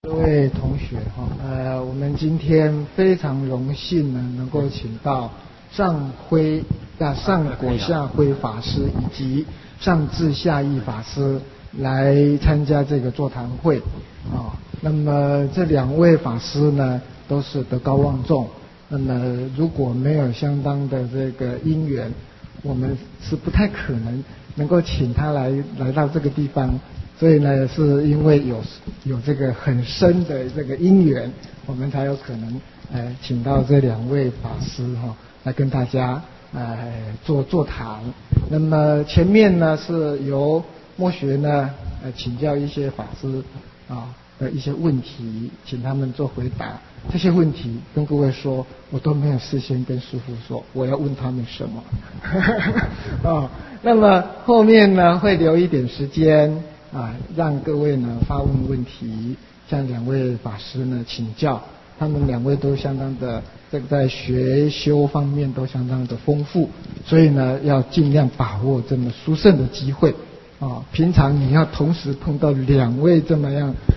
各位同学我们今天非常荣幸呢，能够请到上果下辉法师以及上智下义法师来参加这个座谈会那么这两位法师呢，都是德高望重。那么如果没有相当的这个因缘，我们是不太可能够请他来到这个地方。所以呢，是因为有这个很深的这个因缘，我们才有可能请到这两位法师来跟大家座谈。那么前面呢是由墨学呢请教一些法师的一些问题，请他们做回答。这些问题跟各位说，我都没有事先跟师父说我要问他们什么那么后面呢会留一点时间让各位呢发问问题，向两位法师呢请教。他们两位都相当的这个在学修方面都相当的丰富，所以呢要尽量把握这么殊胜的机会平常你要同时碰到两位这么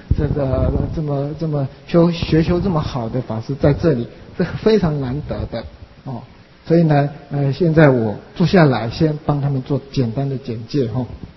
学修这么好的法师在这里，这非常难得的所以呢现在我坐下来先帮他们做简单的简介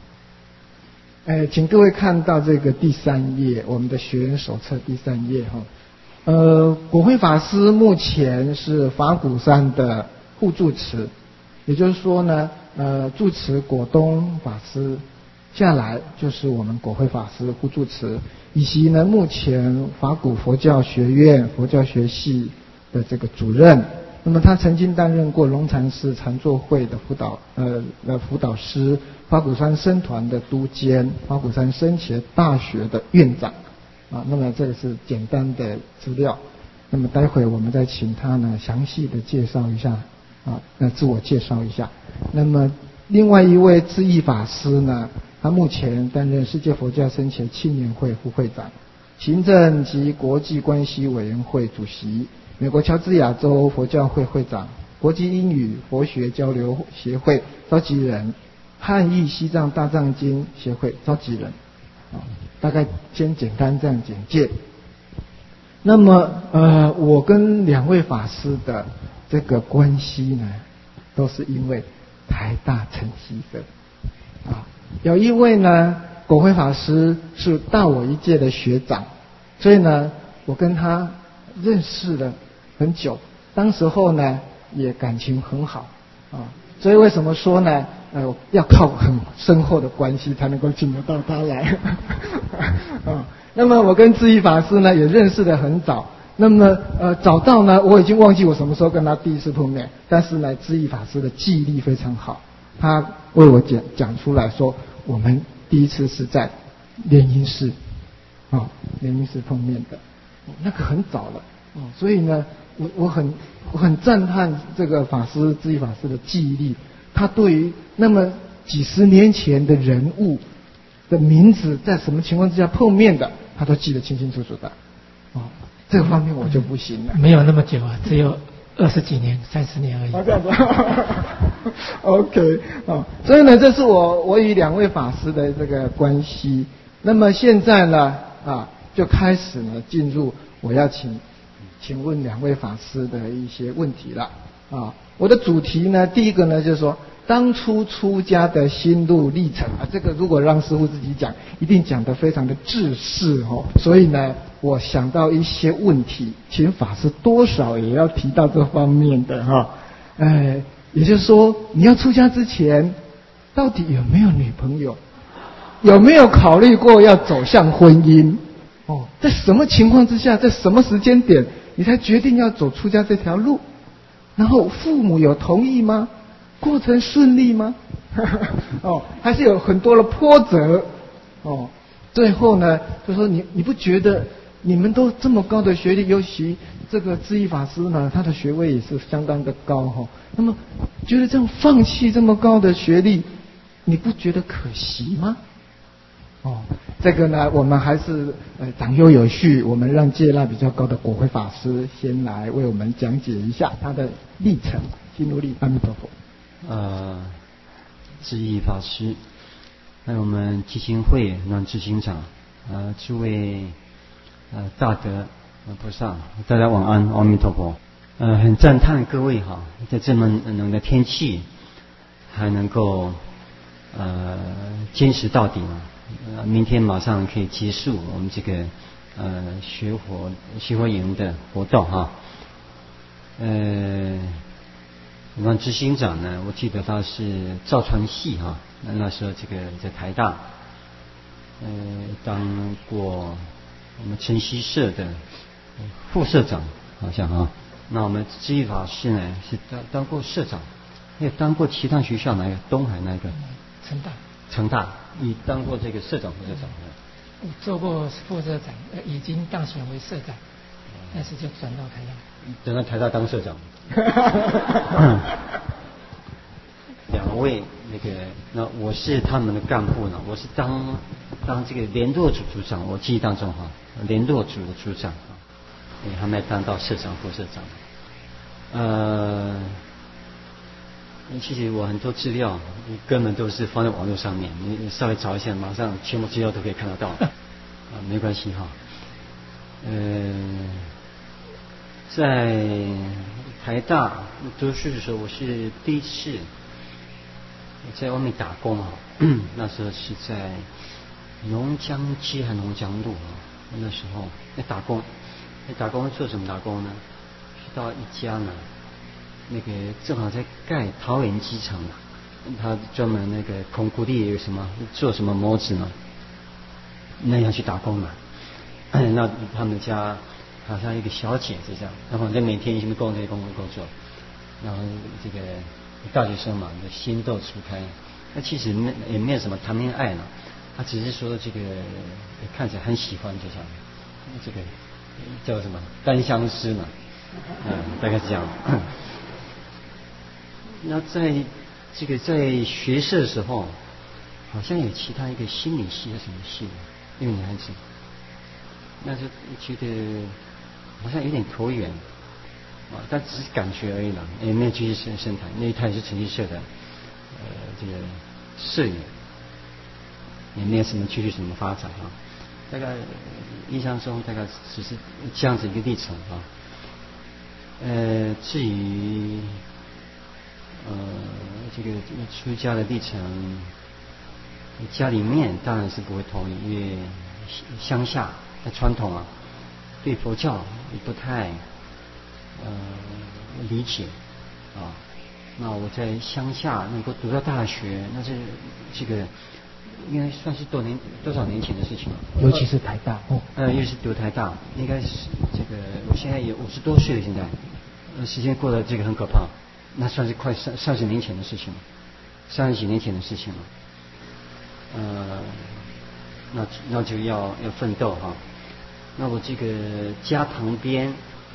请各位看到这个第3页，我们的学员手册第3页果辉法师目前是法鼓山的副住持，也就是说呢住持果东法师下来就是我们果辉法师副住持，以及呢目前法鼓佛教学院佛教学系的这个主任。那么他曾经担任过龙禅寺禅坐会的辅导师，法鼓山僧团的督监，法鼓山僧伽大学的院长那么这个是简单的资料。那么待会我们再请他呢详细的介绍一下自我介绍一下。那么另外一位智义法师呢，他目前担任世界佛教僧伽青年会副会长，行政及国际关系委员会主席，美国乔治亚州佛教会会长，国际英语佛学交流协会召集人，汉译西藏大藏经协会召集人大概先简单这样简介。那么我跟两位法师的这个关系呢，都是因为台大晨曦社有一位呢果辉法师是大我一届的学长，所以呢我跟他认识了很久，当时候呢也感情很好所以为什么说呢要靠很深厚的关系才能够请得到他来那么我跟智义法师呢也认识得很早，那么早到呢我已经忘记我什么时候跟他第一次碰面，但是呢智义法师的记忆力非常好，他为我讲出来说我们第一次是在莲因寺莲因寺碰面的那个很早了所以呢我很赞叹这个法师智义法师的记忆力，他对于那么几十年前的人物的名字在什么情况之下碰面的，他都记得清清楚楚的这个方面我就不行了。 没有那么久只有20几年30年而已这样子OK 所以呢这是我与两位法师的这个关系。那么现在呢就开始呢进入我要请问两位法师的一些问题了我的主题呢，第一个呢就是说当初出家的心路历程这个如果让师父自己讲一定讲得非常的制式所以呢我想到一些问题，请法师多少也要提到这方面的也就是说你要出家之前到底有没有女朋友，有没有考虑过要走向婚姻在什么情况之下，在什么时间点你才决定要走出家这条路，然后父母有同意吗？过程顺利吗还是有很多的波折最后呢就说你不觉得你们都这么高的学历，尤其这个智义法师呢他的学位也是相当的高那么觉得这样放弃这么高的学历，你不觉得可惜吗？这个呢我们还是长幼有序，我们让戒律比较高的果辉法师先来为我们讲解一下他的历程心路历程。阿弥陀佛。 智义法师，还有我们基金会让执行长诸位大德菩萨，大家晚安，阿弥陀佛。很赞叹各位哈，在这么冷的天气还能够坚持到底嘛。明天马上可以结束我们这个学佛营的活动哈。我们执行长呢，我记得他是赵传系哈，那时候这个在台大当过我们晨曦社的副社长好像哈。那我们知义法师呢是当过社长，也当过其他学校哪个东海那个成大，你当过这个社长副社长？ 我做过副社长，已经当选为社长，但是就转到台大。 转到台大当社长。两位那我是他们的干部呢，我是当这个联络组组长，我记忆当中哈，联络组的组长啊，还没当到社长副社长。其实我很多资料根本都是放在网络上面，你稍微找一下，马上全部资料都可以看得到。没关系哈。在台大读书的时候，我是第一次在外面打工啊。那时候是在龙江街和龙江路啊，那时候打工。打工做什么打工呢？是到一家呢，正好在盖桃园机场嘛，他专门孔固力有什么做什么模子嘛，那样去打工嘛。那他们家好像一个小姐就这样，然后在每天什么工作，然后这个大学生嘛，心窦初开，那其实也没有什么谈恋爱嘛，他只是说这个看起来很喜欢，就这样，这个叫什么单相思嘛，大概是这样。那在学社的时候，好像有其他一个心理系还是什么系，一个女孩子，那就觉得好像有点投缘啊，但只是感觉而已啦，也没有继续深谈。因为他也是晨曦社的这个社员，也没有什么继续什么发展啊。大概印象中大概只是这样子一个历程啊。至于这个出家的历程，家里面当然是不会同意，因为乡下的传统啊，对佛教也不太理解啊。那我在乡下能够读到大学，那是这个应该算是多少年前的事情了。 尤其是台大尤其是读台大，应该是这个我现在也50多岁了，现在时间过得这个很可怕，那算是快30年前的事情了，30几年前的事情了。那就要奋斗哈。那我这个家旁边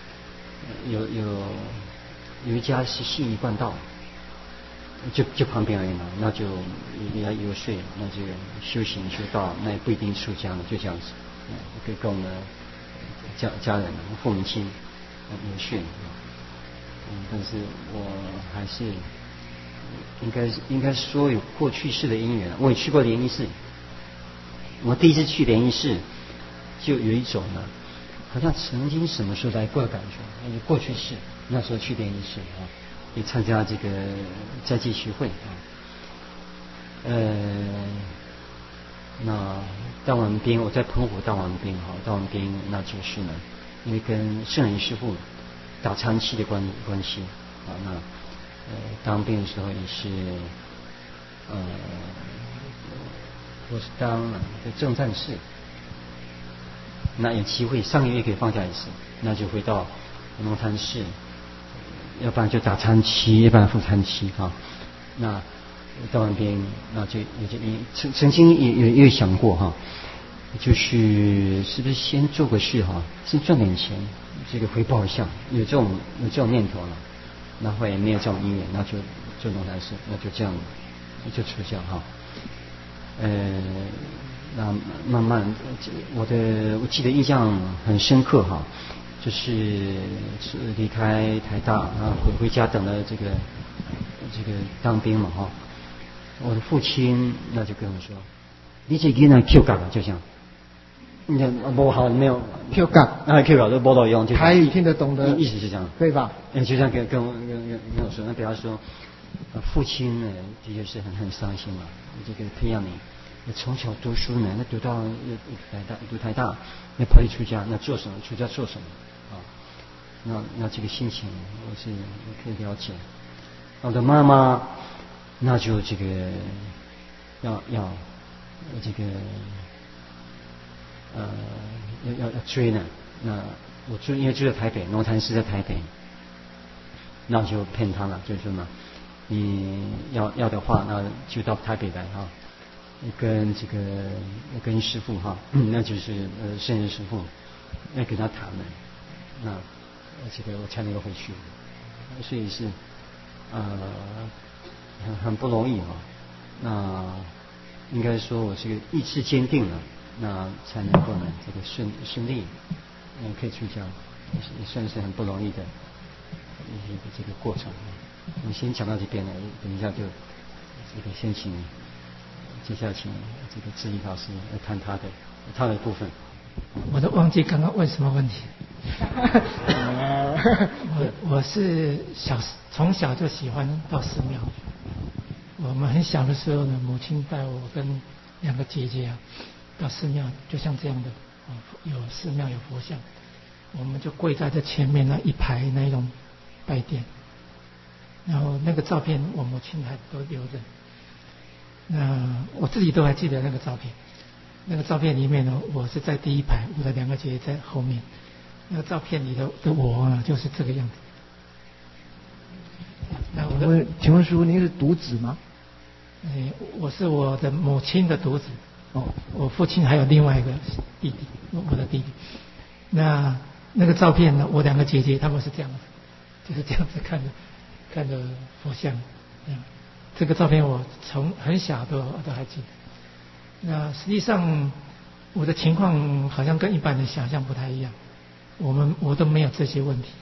有一家是信义贯道，就旁边而已嘛，那就也要游说，那就修行修道，那也不一定出家了，就这样子，跟我们家人父母亲游说。但是我还是应该说有过去世的因缘。我也去过莲衣寺，我第一次去莲衣寺就有一种呢，好像曾经什么时候来过的感觉。因为过去世那时候去莲衣寺啊，也参加这个斋戒学会啊。那大王兵，我在澎湖大王兵哈，大王兵那就是呢，因为跟圣人师父打长期的关系啊。那当兵的时候也是我是当在正战士，那有机会上个月可以放假一次，那就回到龙潭市，要不然就打参期，要不然副参期啊。那到那边，那就曾经也想过哈，就是是不是先做个事哈，先赚点钱，这个回报一下，有这种念头了。那后来也没有这种因缘，那就做龙潭市，那就这样就出家哈。那慢慢，我记得印象很深刻哈，就是离开台大啊，回家等了这个当兵嘛哈。我的父亲那就跟我说：“你这囡仔 Q 干了，就这样。” 不好没有 ，Q 感 ，Q 感都不到用， 台语听得懂的意思是这样， 对吧？ 就像跟我说，那比方说，父亲呢，的确是很伤心嘛，这个培养你从小读书呢，那读到读台大，那跑去出家，那做什么？出家做什么？那这个心情我可以了解。我的妈妈，那就这个要这个要追呢。那我因为住在台北，龙潭寺在台北，那就骗他了，就是说嘛，你要的话，那就到台北来哈，跟师父哈，那就是圣人师父，要跟他谈了，那这个我才能够回去，所以是很不容易哈。那应该说我这个意志坚定了，那才能够呢这个顺利，可以出家，也算是很不容易的这个过程。我们先讲到这边了，等一下就这个先请接下来请这个智毅老师来谈他的部分。 我都忘记刚刚问什么问题。我是从小就喜欢到寺庙。我们很小的时候呢，母亲带我跟2个姐姐到寺庙，就像这样的有寺庙有佛像，我们就跪在这前面那一排那一种拜殿，然后那个照片我母亲还都留着。那我自己都还记得那个照片。那个照片里面呢，我是在第一排，我的2个姐姐在后面。那个照片里的我呢，就是这个样子。那请问师父，您是独子吗？ 我是我的母亲的独子。我父亲还有另外一个弟弟，我的弟弟。那个照片呢，我2个姐姐她们是这样子，就是这样子看着佛像。这个照片我从很小都还记得。那实际上我的情况好像跟一般人想象不太一样，我都没有这些问题。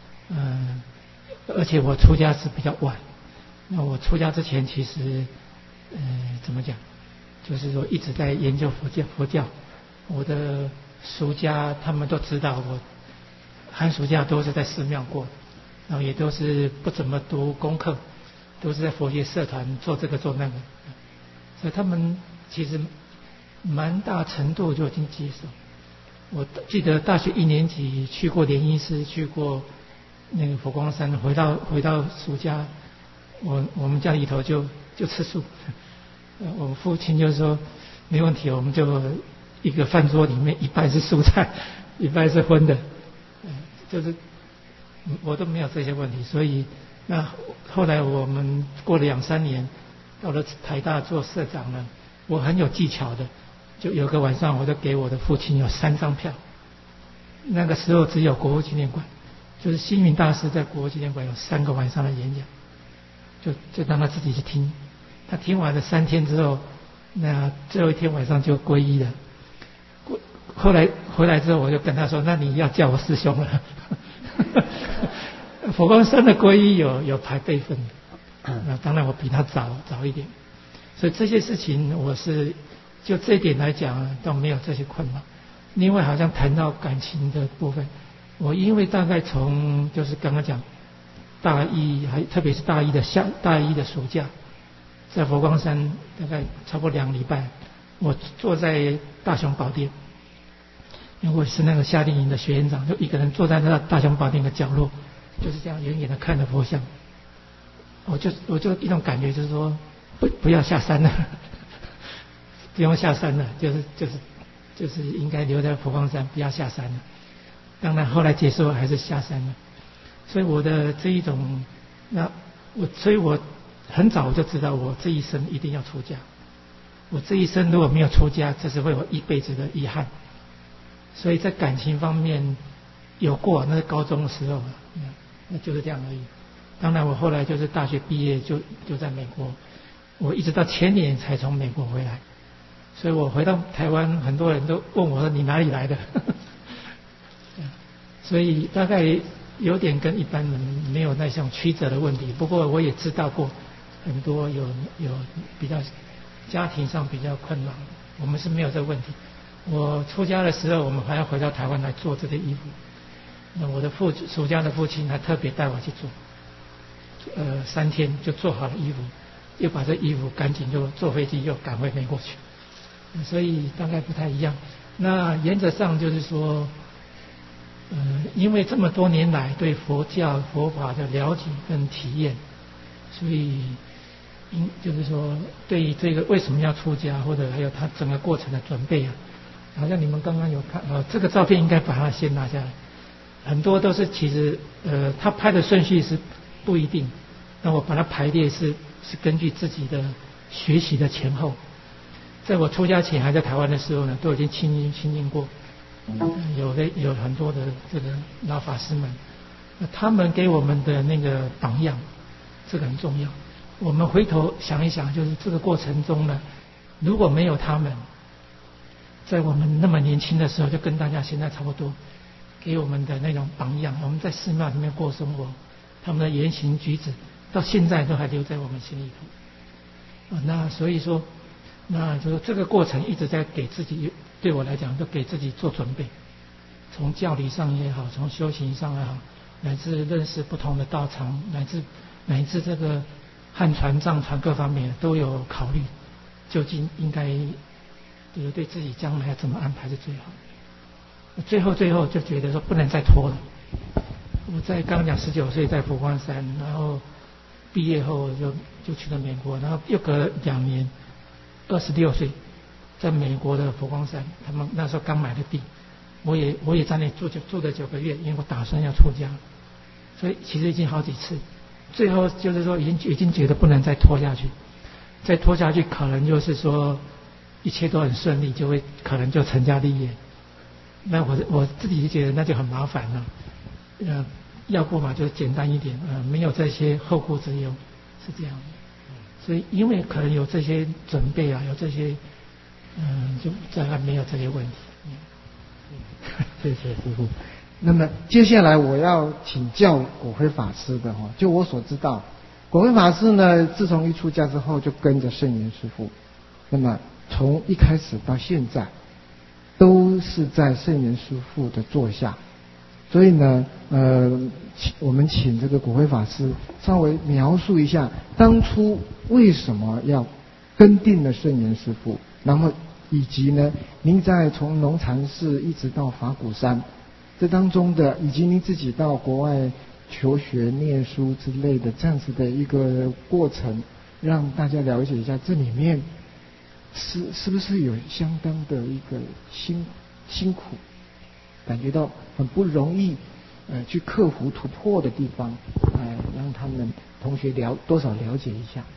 而且我出家是比较晚。那我出家之前其实怎么讲，就是说一直在研究佛教。我的俗家他们都知道，我寒暑假都是在寺庙过，然后也都是不怎么读功课，都是在佛学社团做这个做那个，所以他们其实蛮大程度就已经接受。我记得大学1年级去过莲医师，去过那个佛光山，回到俗家，我们家里头就吃素。我父亲就说没问题，我们就一个饭桌里面一半是蔬菜，一半是荤的，就是我都没有这些问题。所以那后来我们过了2-3年，到了台大做社长了，我很有技巧的，就有个晚上我就给我的父亲有3张票。那个时候只有国父纪念馆，就是星云大师在国父纪念馆有3个晚上的演讲，就让他自己去听。他听完了3天之后，那最后一天晚上就皈依了。后来回来之后，我就跟他说：“那你要叫我师兄了。”佛光山的皈依有排辈分的，那当然我比他早一点，所以这些事情我是就这一点来讲倒没有这些困扰。另外好像谈到感情的部分，我因为大概从就是刚刚讲大一，还特别是大一的暑假，在佛光山大概超过2礼拜，我坐在大雄宝殿，因为我是那个夏令营的学员长，就一个人坐在那大雄宝殿的角落，就是这样远远的看着佛像。我就一种感觉，就是说不要下山了，不用下山了，就是应该留在佛光山，不要下山了。当然后来结束还是下山了。所以我的这一种，所以我很早就知道我这一生一定要出家。我这一生如果没有出家，这是会有一辈子的遗憾。所以在感情方面有过，那是高中的时候，那就是这样而已。当然我后来就是大学毕业就在美国，我一直到前年才从美国回来。所以我回到台湾，很多人都问我说：“你哪里来的？”所以大概有点跟一般人没有那种曲折的问题。不过我也知道过很多有比较家庭上比较困扰，我们是没有这个问题。 我出家的时候，我们还要回到台湾来做这个衣服。那我的属家的父亲还特别带我去做，3天就做好了衣服，又把这衣服赶紧就坐飞机又赶回美国去，所以大概不太一样。那原则上就是说，因为这么多年来对佛教佛法的了解跟体验，所以就是说对于这个为什么要出家，或者还有他整个过程的准备啊，好像你们刚刚有看这个照片应该把它先拿下来，很多都是其实他拍的顺序是不一定，那我把它排列是根据自己的学习的前后。在我出家前还在台湾的时候呢，都已经亲近过，有很多的这个老法师们，他们给我们的那个榜样，这个很重要。我们回头想一想，就是这个过程中呢，如果没有他们，在我们那么年轻的时候，就跟大家现在差不多，给我们的那种榜样，我们在寺庙里面过生活，他们的言行举止，到现在都还留在我们心里头。那所以说，那就是这个过程一直在给自己，对我来讲，都给自己做准备，从教理上也好，从修行上也好，乃至认识不同的道场，乃至这个汉传藏传各方面都有考虑，究竟应该就是对自己将来要怎么安排是最好的。最后就觉得说不能再拖了。我在刚讲19岁在佛光山，然后毕业后就去了美国，然后又隔了2年，26岁在美国的佛光山，他们那时候刚买的地，我也在那里住了9个月，因为我打算要出家，所以其实已经好几次，最后就是说已经觉得不能再拖下去，再拖下去可能就是说一切都很顺利，可能就成家立业。那我自己就觉得那就很麻烦了，要不嘛就简单一点，没有这些后顾之忧，是这样的。所以因为可能有这些准备啊，有这些，就自然没有这些问题。 谢谢师父。那么接下来我要请教果辉法师的哈，就我所知道，果辉法师呢，自从一出家之后就跟着圣严师父，那么从一开始到现在，都是在圣严师父的座下。所以呢，我们请这个果辉法师稍微描述一下当初为什么要跟定了圣严师父，然后以及呢，您在从龙禅寺一直到法鼓山这当中的，以及您自己到国外求学念书之类的这样子的一个过程，让大家了解一下这里面是不是有相当的一个辛苦，感觉到很不容易去克服突破的地方，让他们同学多少了解一下。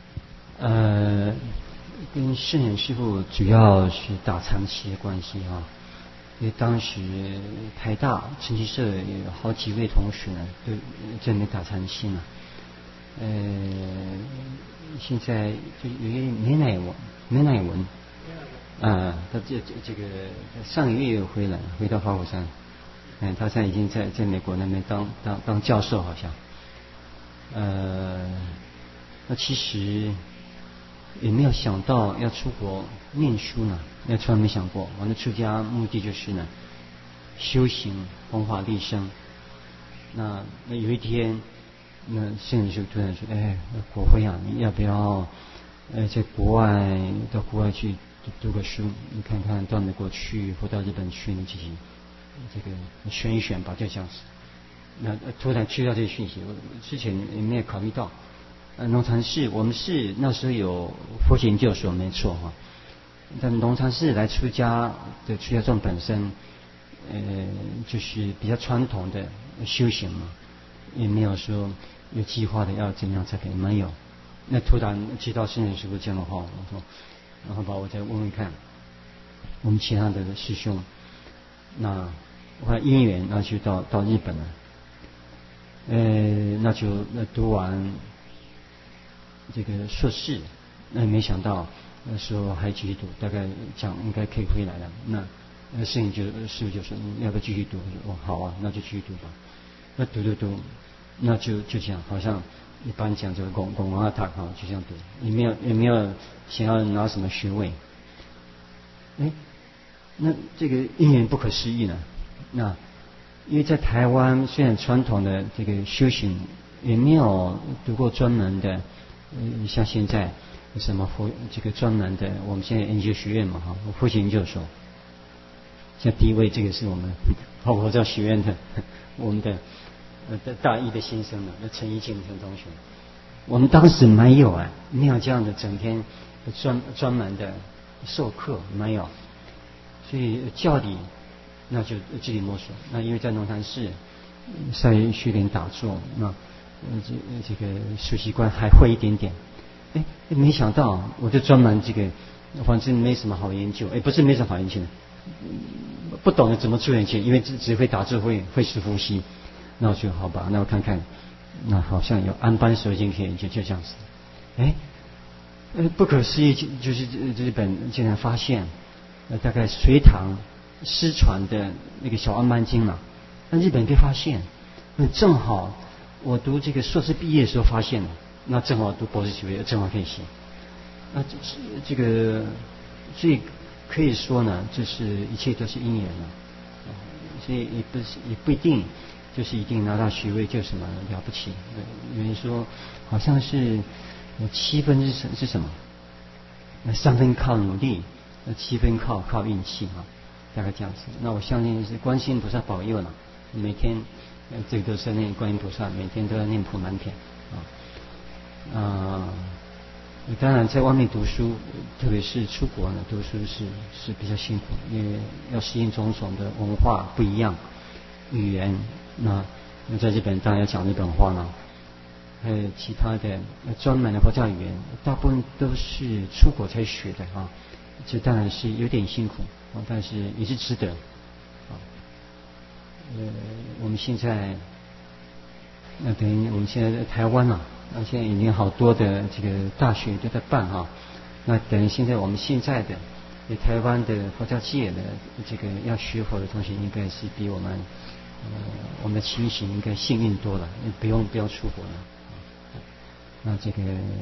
跟圣严师父主要是打长期的关系哈，因为当时台大成吉社有好几位同学呢，都在那打长期呢。现在就有一个梅乃文，他这个上个月回到法鼓山，他现在已经在美国那边当教授好像。那其实也没有想到要出国念书呢，那从来没想过。我的出家目的就是呢，修行弘法利生。那有一天，那圣人就突然说：“果辉啊，你要不要在到国外去读个书？你看看到美国去或到日本去，你自己这个选一选吧，就这样子。”那突然接到这个讯息，我之前也没有考虑到。龙禅寺，我们是那时候有佛学研究所，没错哈。但龙禅寺来出家的出家众本身，就是比较传统的修行嘛，也没有说有计划的要怎样才可以，没有。那突然接到圣人师父这样的话，我说，然后把我再问问看，我们其他的师兄，那我看因缘，那就到日本了。那读完这个硕士，那没想到那时候还继续读，大概讲应该可以回来了。那师父就说你要不要继续读？我说好啊，那就继续读吧。那读，那就这样，好像一般讲就拱完塔哈，就这样读，也没有想要拿什么学位。 那这个因缘不可思议呢。那因为在台湾虽然传统的这个修行也没有读过专门的，像现在什么这个专门的，我们现在研究学院嘛哈，佛学研究所。像第一位这个是我们佛教学院的我们的大一的新生呢，那陈一静陈同学。我们当时没有这样的整天专门的授课没有，所以教理那就自己摸索。那因为在龙潭寺在学练打坐，那这个熟悉观还会一点点。没想到我就专门这个，反正没什么好研究。不是没什么好研究，不懂得怎么出演去，因为只会打坐会是呼吸。那我就好吧，那我看看，那好像有安般蛇经可以研究，就这样子。不可思议，就是日本竟然发现，大概隋唐失传的那个小安般经了，那日本被发现，那正好我读这个硕士毕业的时候发现了，那正好读博士学位，正好可以写。那这个，所以可以说呢，就是一切都是因缘了，所以也不一定就是一定拿到学位就什么了不起。有人说好像是7分是什么？那3分靠努力，7分靠运气啊，大概这样子。那我相信是观世音菩萨保佑了，每天这个都是念观音菩萨，每天都要念普满篇当然在外面读书，特别是出国呢，读书是比较辛苦，因为要适应种种的文化不一样，语言。那在日本当然要讲日本话了，还有其他的专门的佛教语言，大部分都是出国才学的这当然是有点辛苦但是也是值得我们现在等于我们现在在台湾现在已经好多的这个大学都在办那等于现在我们现在的台湾的佛教界的这个要学佛的同学，应该是比我们的情形应该幸运多了，不用出国了。那这个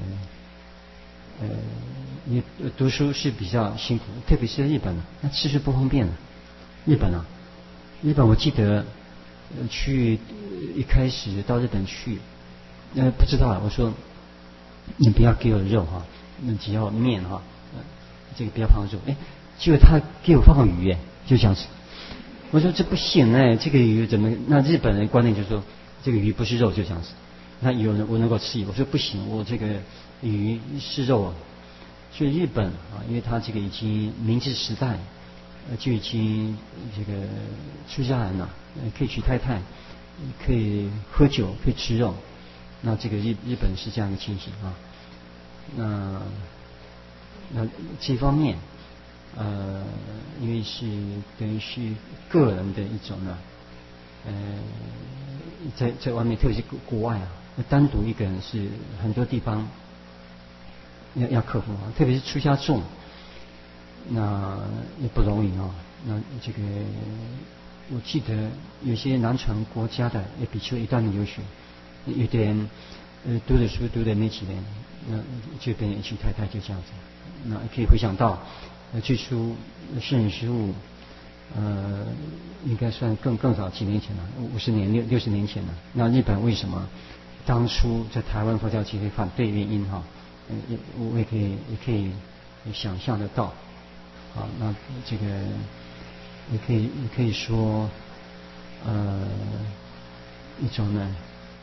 你读书是比较辛苦，特别是在日本，那吃是不方便的。日本我记得去一开始到日本去，不知道我说你不要给我肉那只要面这个不要放肉。结果他给我放鱼就这样子。我说这不行这个鱼怎么？那日本人观念就是说这个鱼不是肉就这样子。那有人我能够吃鱼，我说不行，我这个鱼是肉所以日本因为他这个已经明治时代就已经这个出家人了，可以娶太太，可以喝酒，可以吃肉。那这个日本是这样的情形那这方面因为是等于是个人的一种在外面，特别是国外单独一个人是很多地方要克服特别是出家众，那也不容易那这个我记得有些南传国家的比丘一段留学，有的人读的书读的没几年，那就变成一娶太太就这样子。那可以回想到最初圣人师父应该算更早几年前了，50年60年前了。那日本为什么当初在台湾佛教界会反对原因我也可以想象得到那这个也可以说一种呢，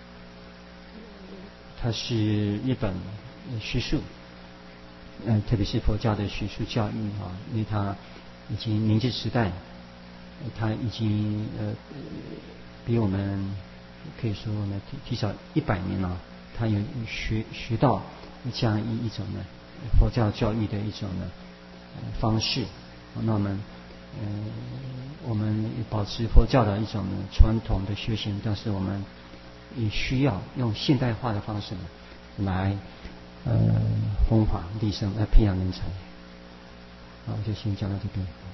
它是日本学术特别是佛教的学术教育因为它已经明治时代它已经比我们可以说呢提早100年了，它有学到这样一种呢佛教教育的一种呢方式。那我们保持佛教的一种传统的修行，但是我们也需要用现代化的方式来弘法利生，来培养人才。就先讲到这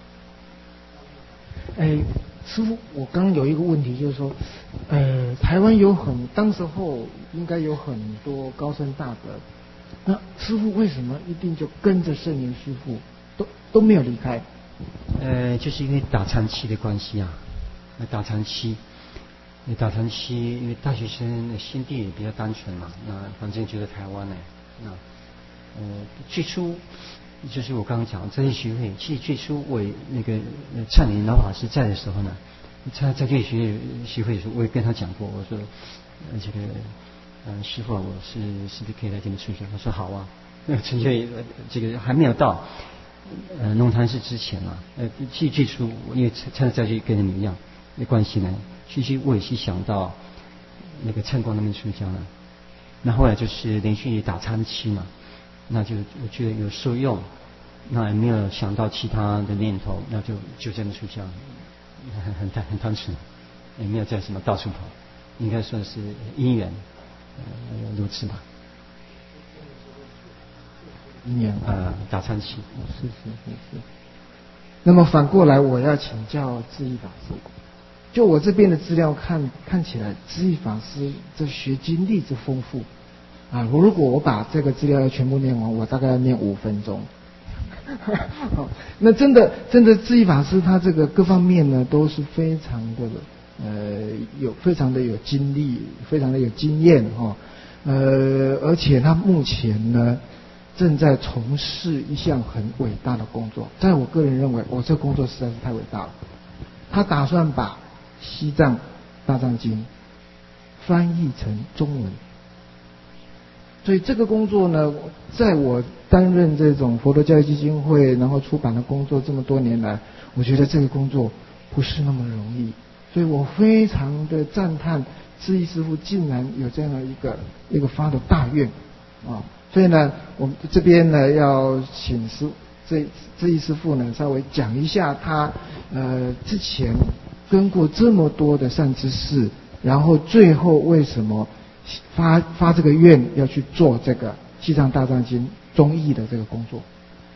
边。师父，我刚刚有一个问题，就是说，台湾当时候应该有很多高僧大德，那师父为什么一定就跟着圣严师父都没有离开？ 就是因为打长期的关系啊，打长期，因为大学生的心地也比较单纯嘛，那反正就在台湾呢，那最初就是我刚刚讲在学会，其实最初我那个灿林老法师在的时候呢，他在这个学会的时候，我也跟他讲过，我说这个师父啊，我是不是可以来这边出家？他说好啊，纯粹这个还没有到弄堂寺之前嘛，其实最初因为参在这跟你们一样的关系呢，其实我也是想到那个灿光那边出家了，那后来就是连续打参期嘛。那就我觉得有受用，那也没有想到其他的念头，那就这么出家，很单纯，也没有在什么到处跑，应该算是因缘，如此吧。 因缘打参期。 是。那么反过来，我要请教智义法师。就我这边的资料看起来，智义法师这学经历之丰富。如果我把这个资料要全部念完，我大概要念5分钟。那真的，智义法师他这个各方面呢，都是非常的非常的有经历，非常的有经验而且他目前呢，正在从事一项很伟大的工作。在我个人认为，这工作实在是太伟大了。他打算把西藏大藏经翻译成中文。所以这个工作呢，在我担任这种佛陀教育基金会然后出版的工作这么多年来，我觉得这个工作不是那么容易。所以我非常的赞叹智义师父竟然有这样的一个发的大愿所以呢，我们这边呢要请智义师父呢稍微讲一下他之前跟过这么多的善知识，然后最后为什么发这个愿要去做这个西藏大藏经中译的这个工作。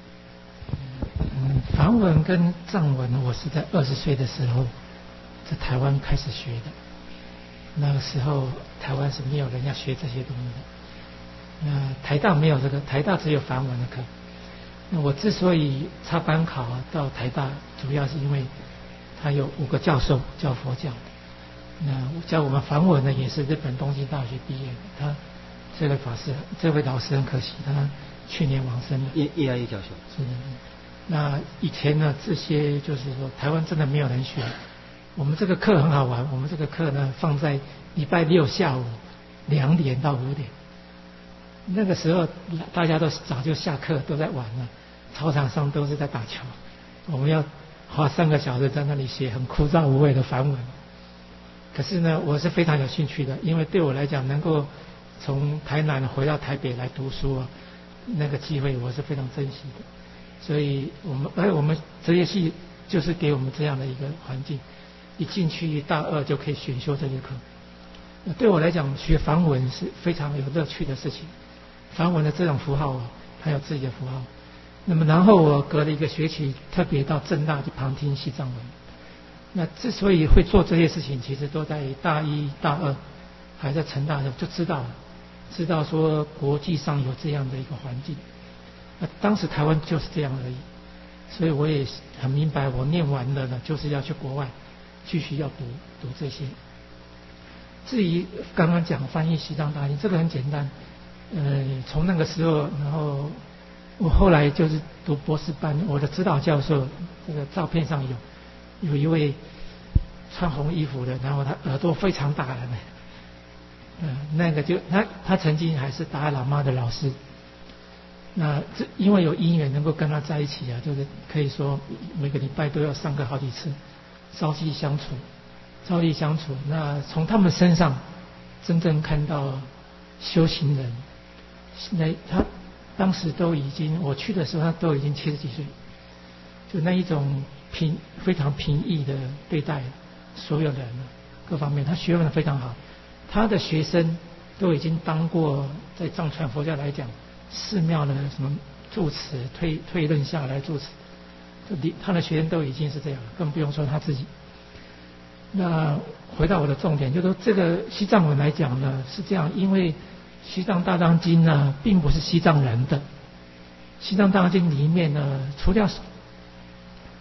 梵文跟藏文我是在20岁的时候在台湾开始学的。那个时候台湾是没有人要学这些东西的。台大没有这个，台大只有梵文的课。那我之所以插班考到台大，主要是因为他有5个教授教佛教的。那教我们梵文呢，也是日本东京大学毕业的。他这位老师很可惜，他去年往生了。 叶阿义教授。 是的。那以前呢，这些就是说，台湾真的没有人学。我们这个课很好玩，我们这个课呢放在礼拜6下午2点到5点。那个时候大家都早就下课，都在玩了，操场上都是在打球。我们要花3个小时在那里写很枯燥无味的梵文。可是呢，我是非常有兴趣的，因为对我来讲，能够从台南回到台北来读书那个机会我是非常珍惜的。所以我们职业系就是给我们这样的一个环境，一进去大2就可以选修这节课。那对我来讲，学梵文是非常有乐趣的事情。梵文的这种符号还有自己的符号。那么然后我隔了1个学期，特别到政大去旁听西藏文。那之所以会做这些事情，其实都在大1、大2，还在成大的时候就知道说国际上有这样的一个环境。那当时台湾就是这样而已，所以我也很明白，我念完了呢，就是要去国外继续要读这些。至于刚刚讲翻译西藏大经，这个很简单。从那个时候，然后我后来就是读博士班，我的指导教授，这个照片上有一位穿红衣服的，然后他耳朵非常大的那个他曾经还是达赖喇嘛的老师。那因为有因缘能够跟他在一起就是可以说每个礼拜都要上课好几次，朝夕相处。那从他们身上真正看到修行人。那他当时都已经，我去的时候他都已经70几岁，就那一种非常平易的对待所有人各方面，他学问非常好。他的学生都已经当过，在藏传佛教来讲，寺庙的什么住持退任下来住持，他的学生都已经是这样，更不用说他自己。那回到我的重点，就是说这个西藏文来讲呢是这样，因为西藏大藏经呢并不是西藏人的。西藏大藏经里面呢，除了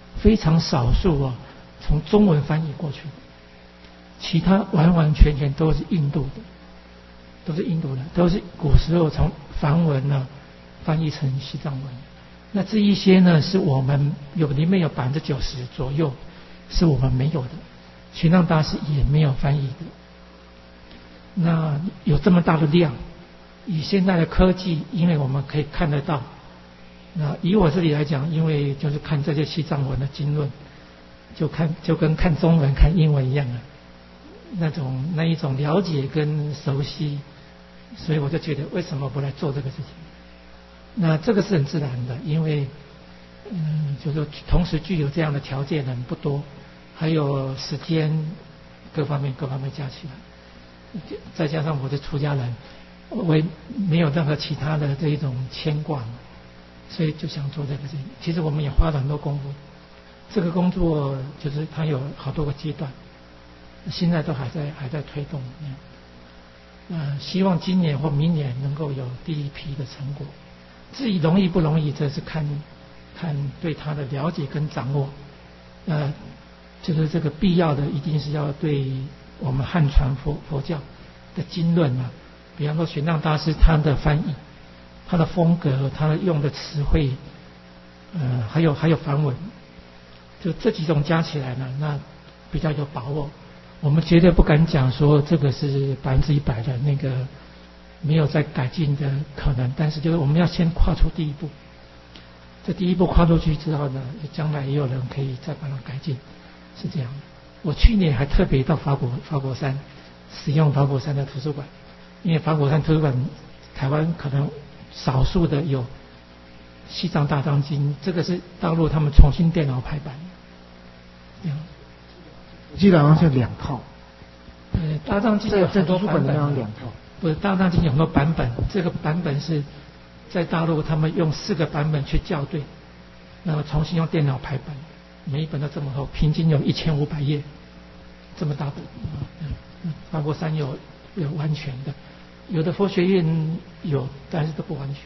非常少数从中文翻译过去的，其他完完全全都是印度的，都是古时候从梵文翻译成西藏文。那这一些呢，是我们里面有90%左右是我们没有的，玄奘大师也没有翻译的。那有这么大的量，以现在的科技，因为我们可以看得到。那以我这里来讲，因为就是看这些西藏文的经论，就跟看中文看英文一样那一种了解跟熟悉，所以我就觉得为什么不来做这个事情？那这个是很自然的，因为就是同时具有这样的条件的人不多，还有时间各方面加起来，再加上我是出家人，我也没有任何其他的这一种牵挂，所以就想做这个事情。其实我们也花了很多功夫，这个工作就是它有好多个阶段，现在都还在推动。希望今年或明年能够有第一批的成果。至于容易不容易，这是看对它的了解跟掌握。就是这个必要的，一定是要对我们汉传佛教的经论比方说玄奘大师他的翻译、他的风格、他用的词汇，还有梵文，就这几种加起来呢，那比较有把握。我们绝对不敢讲说这个是100%的那个没有再改进的可能，但是就是我们要先跨出第一步。这第一步跨出去之后呢，将来也有人可以再把它改进，是这样的。我去年还特别到法果山使用法果山的图书馆，因为法果山图书馆台湾可能少数的有西藏大藏经，这个是大陆他们重新电脑排版，这样。 我记得好像是2套。 大藏经有很多版本。 2套。 不是，大藏经有很多版本，这个版本是在大陆他们用4个版本去校对，然后重新用电脑排版，每一本都这么厚，平均有1500页，这么大本。法国山有完全的，有的佛学院有，但是都不完全。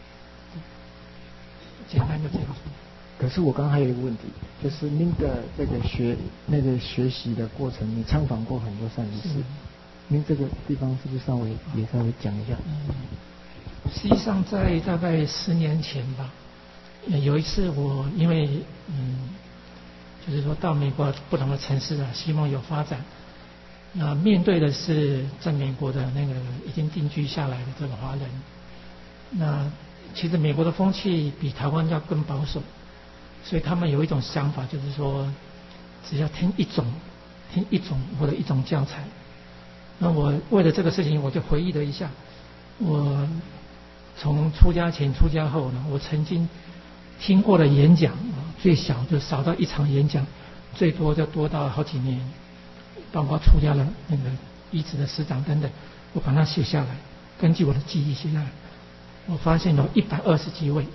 简单就这样。 可是我刚刚还有一个问题，就是您的这个学习的过程，你参访过很多善知识，您这个地方是不是稍微讲一下？ 实际上在大概10年前吧，有一次我因为就是说到美国不同的城市希望有发展，那面对的是在美国的那个已经定居下来的这个华人，那其实美国的风气比台湾要更保守，所以他们有一种想法，就是说只要听一种或者一种教材。那我为了这个事情，我就回忆了一下，我从出家前、出家后呢，我曾经听过的演讲最小就少到1场演讲，最多就多到好几年，包括出家的那个遗址的师长等等，我把它写下来，根据我的记忆写下来，我发现有120几位，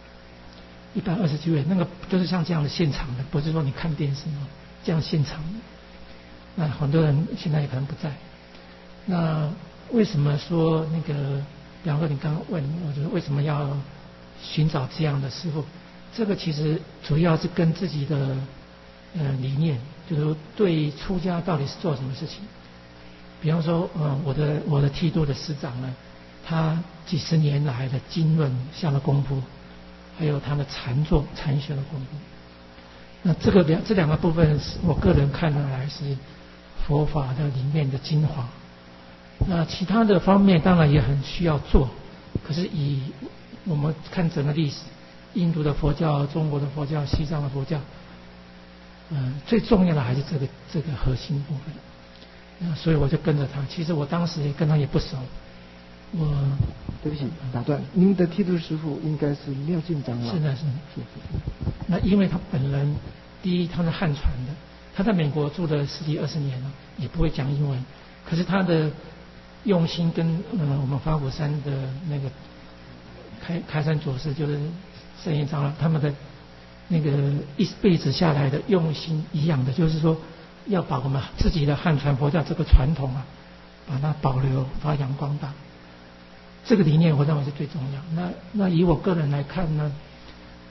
那个就是像这样的现场的，不是说你看电视这样现场的。那很多人现在也可能不在。那为什么说那个，比方说你刚刚问，我觉得为什么要寻找这样的师父？这个其实主要是跟自己的理念，就是说对出家到底是做什么事情。比方说，我的剃度的师长呢，他几十年来的经论下的功夫，还有他的禅学的功夫。那这两个部分，我个人看得来是佛法的里面的精华。那其他的方面当然也很需要做，可是以我们看整个历史，印度的佛教、中国的佛教、西藏的佛教，最重要的还是这个核心部分。那所以我就跟着他。其实我当时也跟他也不熟。 对不起，打断，您的剃度师父应该是妙净长老。 是的。那因为他本人，第一他是汉传的，他在美国住了10几20年了，也不会讲英文，可是他的用心跟我们法鼓山的那个开山祖师，就是圣严长老他们的那个一辈子下来的用心一样的，就是说要把我们自己的汉传佛教这个传统把它保留发扬光大。这个理念我认为是最重要。那以我个人来看呢，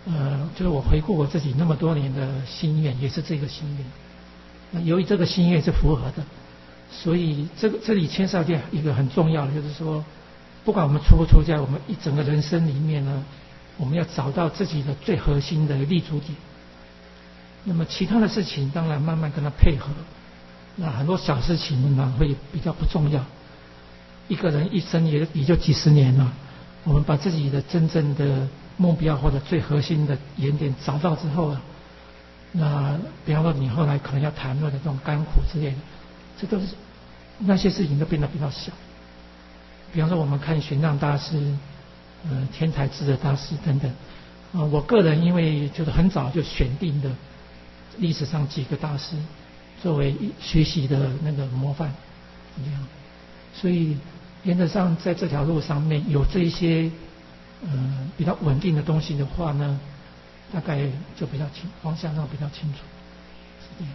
就是我回顾我自己那么多年的心愿，也是这个心愿。那由于这个心愿是符合的，所以这里牵涉到一个很重要的，就是说，不管我们出不出家，我们一整个人生里面呢，我们要找到自己的最核心的立足点。那么其他的事情当然慢慢跟它配合，那很多小事情呢会比较不重要。一个人一生也就几十年了，我们把自己的真正的目标或者最核心的原点找到之后啊，那比方说你后来可能要谈论的这种甘苦之类的，这都是那些事情都变得比较小。比方说我们看玄奘大师、天台智者大师等等，我个人因为就是很早就选定的历史上几个大师作为学习的那个模范，这样，所以原则上在这条路上面有这一些比较稳定的东西的话呢，大概就比较方向上比较清楚，是这样。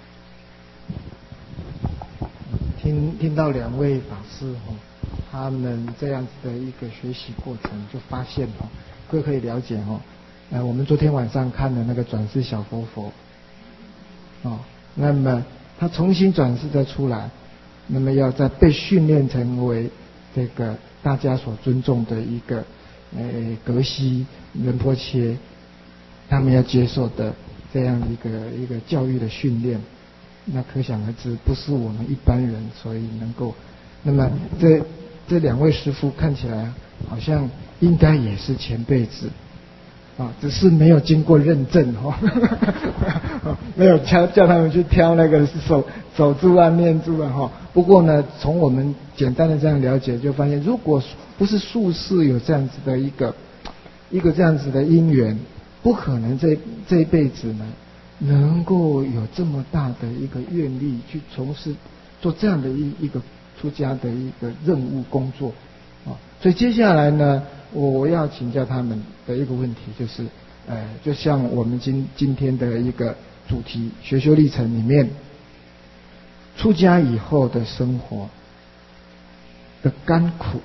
听到两位法师他们这样子的一个学习过程，就发现各位可以了解我们昨天晚上看的那个转世小佛佛那么他重新转世再出来，那么要再被训练成为这个大家所尊重的一个格西仁波切，他们要接受的这样一个教育的训练，那可想而知不是我们一般人所以能够。那么这两位师父看起来好像应该也是前辈子只是没有经过认证没有叫他们去挑那个手珠啊念珠啊不过呢，从我们简单的这样了解，就发现如果不是宿世有这样子的一个这样子的因缘，不可能这一辈子呢能够有这么大的一个愿力去从事做这样的一个出家的一个任务工作所以接下来呢，我要请教他们的一个问题，就是就像我们今天的一个主题学修历程里面，出家以后的生活的甘苦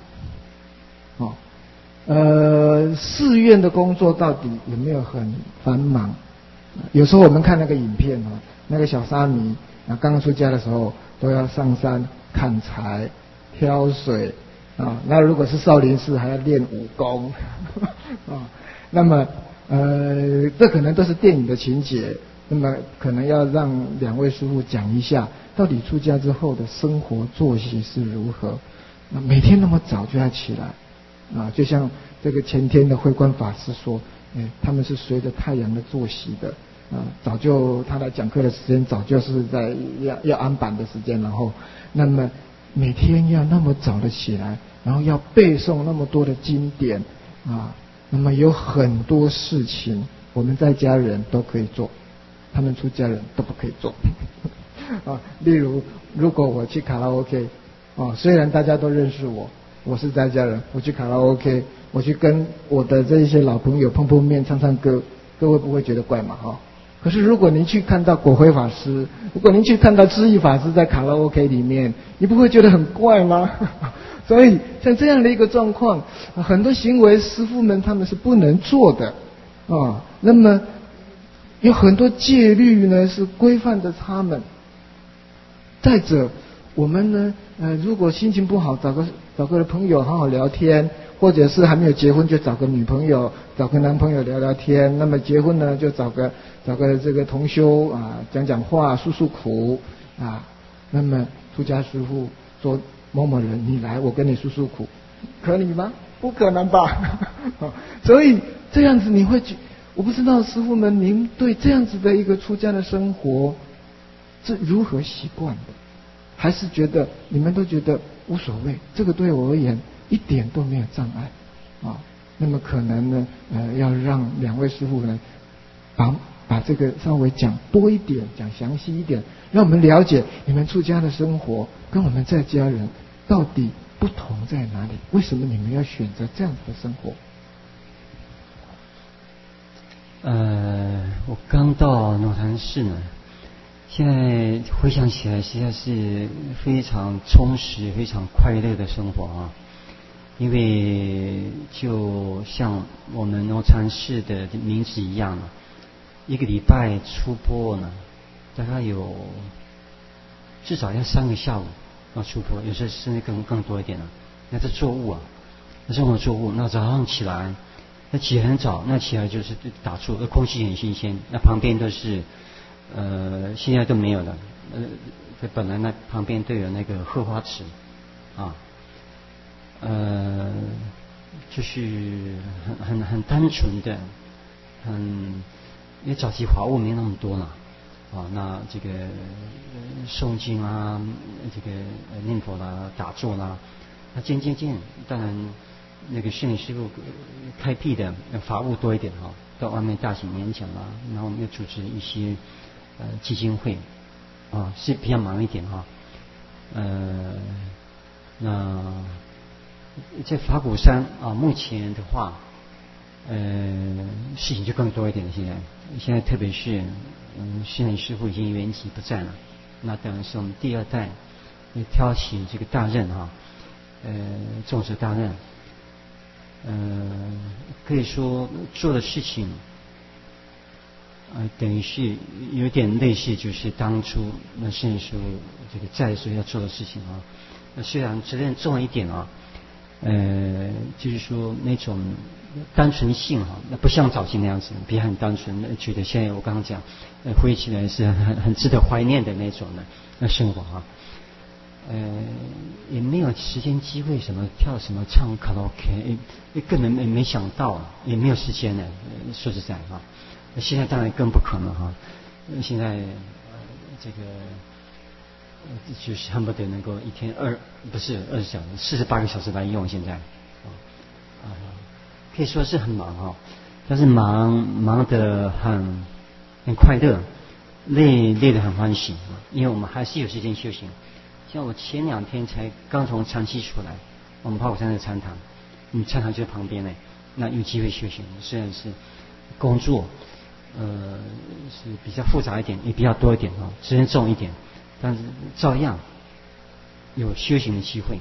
寺院的工作到底有没有很繁忙？有时候我们看那个影片那个小沙弥刚刚出家的时候都要上山砍柴、挑水那如果是少林寺还要练武功那么这可能都是电影的情节，那么可能要让两位师父讲一下，到底出家之后的生活作息是如何？每天那么早就要起来就像这个前天的慧观法师说，他们是随着太阳的作息的早就他来讲课的时间早就是在要安板的时间，然后那么每天要那么早的起来，然后要背诵那么多的经典那么有很多事情我们在家人都可以做，他们出家人都不可以做例如如果我去卡拉 OK 虽然大家都认识我是在家人，我去卡拉 OK， 我去跟我的这一些老朋友碰面唱唱歌，各位不会觉得怪嘛可是如果您去看到果辉法师，如果您去看到知义法师在卡拉 OK 里面，你不会觉得很怪吗所以像这样的一个状况，很多行为师父们他们是不能做的那么有很多戒律呢是规范着他们。再者我们呢如果心情不好，找个朋友好好聊天，或者是还没有结婚就找个女朋友找个男朋友聊聊天，那么结婚呢就找个这个同修讲话诉诉苦那么出家师父说某某人你来我跟你诉诉苦，可以吗？不可能吧所以这样子你会我不知道师父们您对这样子的一个出家的生活是如何习惯的，还是觉得你们都觉得无所谓，这个对我而言一点都没有障碍那么可能呢要让两位师父呢把这个稍微讲多一点，讲详细一点，让我们了解你们出家的生活跟我们在家人到底不同在哪里，为什么你们要选择这样子的生活？ 我刚到龙潭寺呢，现在回想起来实在是非常充实非常快乐的生活因为就像我们农禅寺的名字一样，一个礼拜出播呢，大概有至少要3个下午要出播，有时候甚至更多一点了。那这作物啊，那生活作物，那早上起来，那起很早，那起来就是打坐，那空气很新鲜，那旁边都是现在都没有了，本来那旁边都有那个荷花池啊，就是很单纯的，因为早期法务没那么多嘛，那这个诵经啊，这个念佛啦、打坐啦，那渐，当然那个摄影师傅开辟的法务多一点哈，到外面大型演讲啦，然后我们又组织一些基金会是比较忙一点哈，那在法鼓山目前的话，事情就更多一点了。现在特别是摄影师傅已经圆寂不在了，那等于是我们第2代挑起这个大任重视大任，可以说做的事情等于是有点类似，就是当初那摄影师傅这个在的时候要做的事情那虽然责任重一点就是说那种单纯性那不像早期那样子，比较很单纯，觉得现在我刚刚讲回忆起来是很值得怀念的那种的那生活也没有时间机会什么跳什么唱卡拉 OK， 根本没想到，也没有时间呢。说实在现在当然更不可能现在这个就是恨不得能够一天不是20小时48个小时来用，现在可以说是很忙但是忙得很快乐，累得很欢喜因为我们还是有时间修行。像我前2天才刚从禅期出来，我们法鼓山的禅堂，禅堂就在旁边呢，那有机会修行，虽然是工作是比较复杂一点，也比较多一点责任重一点，但是照样有修行的机会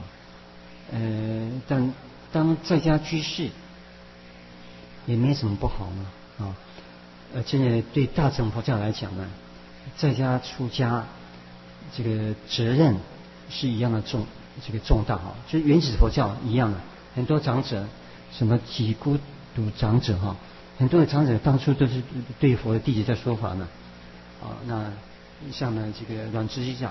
但当在家居士也没什么不好嘛真的对大乘佛教来讲呢，在家出家这个责任是一样的重大就原始佛教一样的，很多长者什么几孤独长者很多的长者当初都是对佛的弟子在说法呢那像呢这个阮直基长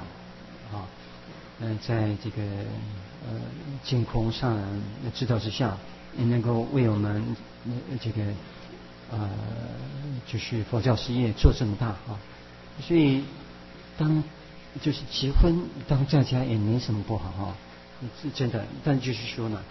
在这个净空上人的指导之下，也能够为我们这个就是佛教事业做这么大所以就是结婚当在家也没什么不好是真的。但就是说呢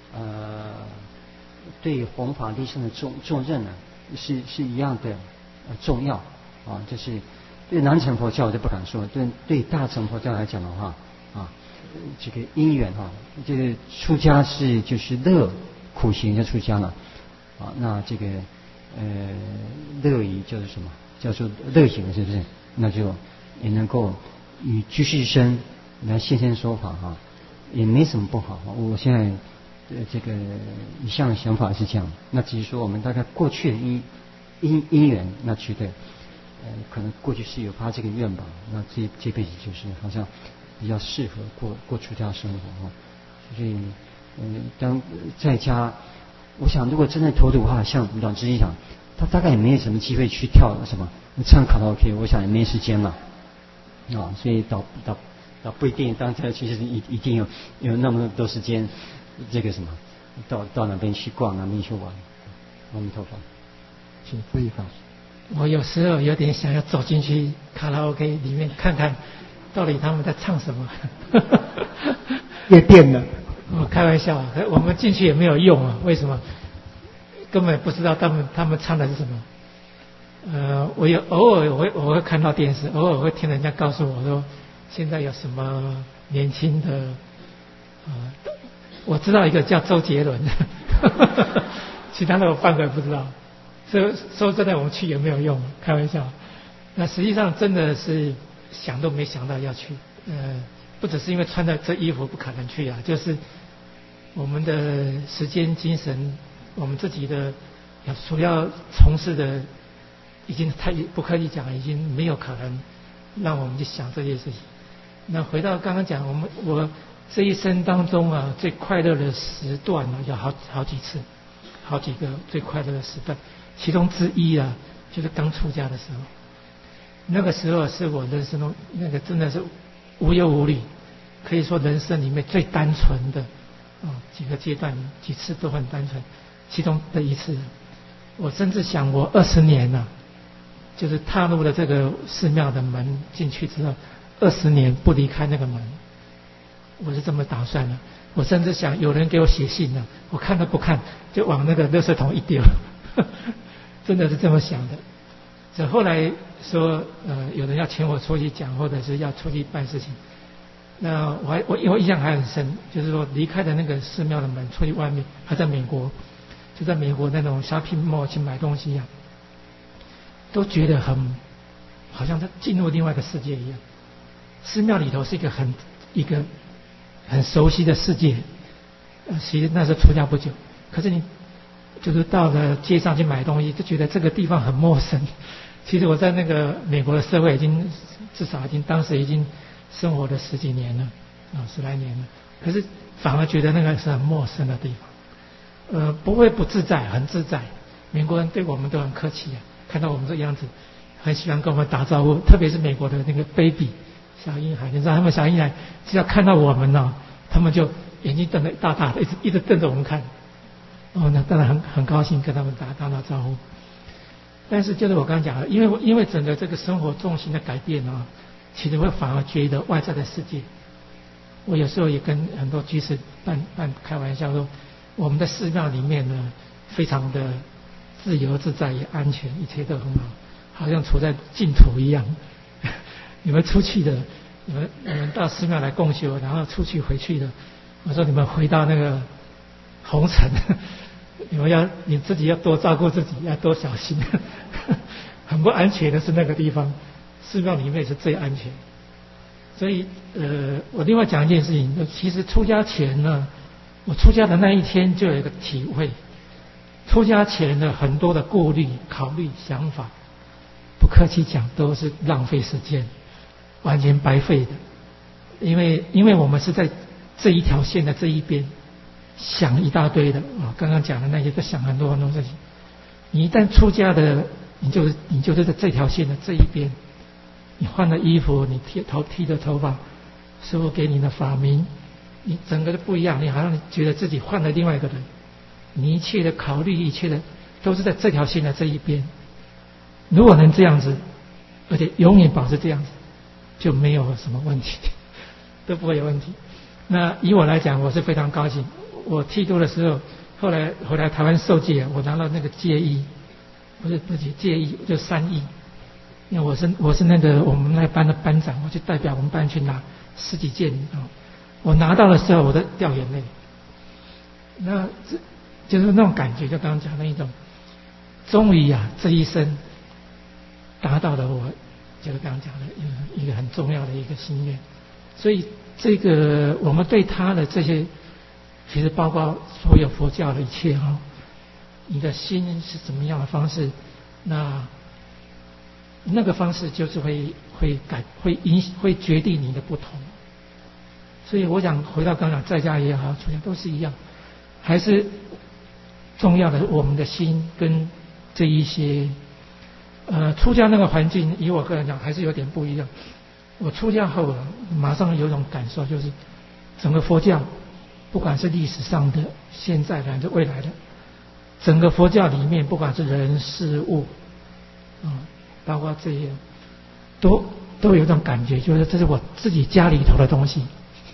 对弘法利生的重任呢是一样的重要就是对南传佛教我就不敢说，对大乘佛教来讲的话这个因缘这个出家是就是乐苦行就出家了那这个乐仪就是什么叫做乐行，是不是？那就也能够与居士生来现身说法也没什么不好我现在这个一向的想法是这样，那只是说我们大概过去的因缘，那觉得可能过去是有发这个愿吧，那这辈子就是好像比较适合过出家生活所以当在家，我想如果真的投入的话，像阮直基讲，他大概也没有什么机会去跳什么唱卡拉 OK， 我想也没时间了所以倒不一定当家其实一定有那么多时间这个什么到哪边去逛哪边去玩。阿弥陀佛。 请复议法师。 我有时候有点想要走进去卡拉 OK 里面看看到底他们在唱什么夜店呢？ 我开玩笑我们进去也没有用为什么？根本不知道他们唱的是什么我偶尔我会看到电视，偶尔会听人家告诉我说现在有什么年轻的我知道一个叫周杰伦其他的我半个也不知道，所以说真的我们去也没有用，开玩笑。那实际上真的是想都没想到要去不只是因为穿的这衣服不可能去就是我们的时间、精神，我们自己的所要从事的，已经太不客气讲，已经没有可能让我们去想这些事情。那回到刚刚讲，我这一生当中啊，最快乐的时段啊，有好几次，好几个最快乐的时段，其中之一啊，就是刚出家的时候。那个时候是我人生中那个真的是无忧无虑，可以说人生里面最单纯的几个阶段，几次都很单纯。其中的一次，我甚至想我20年了，就是踏入了这个寺庙的门进去之后，20年不离开那个门，我是这么打算的。我甚至想有人给我写信了，我看都不看，就往那个垃圾桶一丢，真的是这么想的。所以后来说，有人要请我出去讲，或者是要出去办事情，那我印象还很深，就是说离开的那个寺庙的门，出去外面，还在美国，就在美国那种 shopping mall 去买东西都觉得好像在进入另外一个世界一样。寺庙里头是一个很熟悉的世界，其实那时候出家不久，可是你就是到了街上去买东西，就觉得这个地方很陌生。其实我在那个美国的社会至少当时已经生活了10几年了，10来年了，可是反而觉得那个是很陌生的地方。不会不自在，很自在。美国人对我们都很客气看到我们这样子，很喜欢跟我们打招呼，特别是美国的那个 baby 小婴孩，你知道他们小婴孩只要看到我们他们就眼睛瞪得大大的，一直瞪着我们看。那当然很高兴跟他们打招呼。但是就是我刚刚讲的，因为整个这个生活重心的改变其实会反而觉得外在的世界。我有时候也跟很多居士开玩笑说，我们的寺庙里面呢，非常的自由自在也安全，一切都很好，好像处在净土一样。你们出去的，你们到寺庙来共修，然后出去回去的，我说你们回到那个红尘，你自己要多照顾自己，要多小心。很不安全的是那个地方，寺庙里面是最安全。所以我另外讲一件事情，其实出家前呢，我出家的那一天就有一个体会，出家前的很多的顾虑、考虑、想法，不客气讲都是浪费时间，完全白费的。因为我们是在这一条线的这一边想一大堆的刚刚讲的那些都想很多很多事情。你一旦出家的，你就是在这条线的这一边。你换了衣服，你剃的头发，师父给你的法名，你整个都不一样，你好像觉得自己换了另外一个人。你一切的考虑，一切的都是在这条线的这一边。如果能这样子，而且永远保持这样子，就没有什么问题，都不会有问题。那以我来讲，我是非常高兴。我剃度的时候，后来回来台湾受戒，我拿到那个戒衣，不是戒衣，就3衣。因为我是那个我们那班的班长，我就代表我们班去拿10几件我拿到的时候，我都掉眼泪。那就是那种感觉，就刚刚讲的一种，终于这一生达到了我就是刚刚讲的一个很重要的一个心愿。所以这个我们对他的这些，其实包括所有佛教的一切你的心是怎么样的方式，那个方式就是会决定你的不同。所以我想回到刚刚在家也好，出家都是一样，还是重要的我们的心跟这一些出家那个环境，以我个人讲还是有点不一样。我出家后马上有一种感受，就是整个佛教，不管是历史上的、现在的还是未来的，整个佛教里面，不管是人事物包括这些都有一种感觉，就是这是我自己家里头的东西，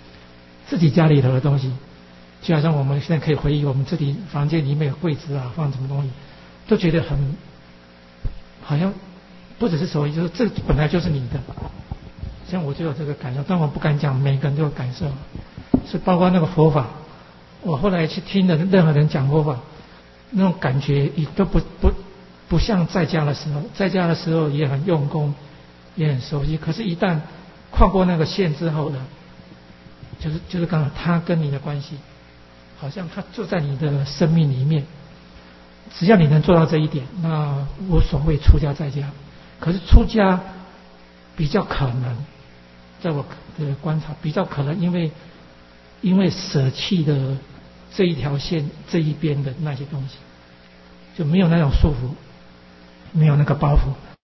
就好像我们现在可以回忆我们自己房间里面有柜子放什么东西，都觉得好像不只是所谓，就是这本来就是你的。像我就有这个感受，但我不敢讲每个人都有感受，是包括那个佛法，我后来去听的任何人讲佛法，那种感觉也都不像在家的时候也很用功，也很熟悉。可是，一旦跨过那个线之后呢，就是刚刚他跟你的关系， 好像它就在你的生命里面。只要你能做到这一点，那无所谓出家在家。可是出家比较可能，在我的观察比较可能，因为舍弃的这一条线这一边的那些东西，就没有那种束缚，没有那个包袱。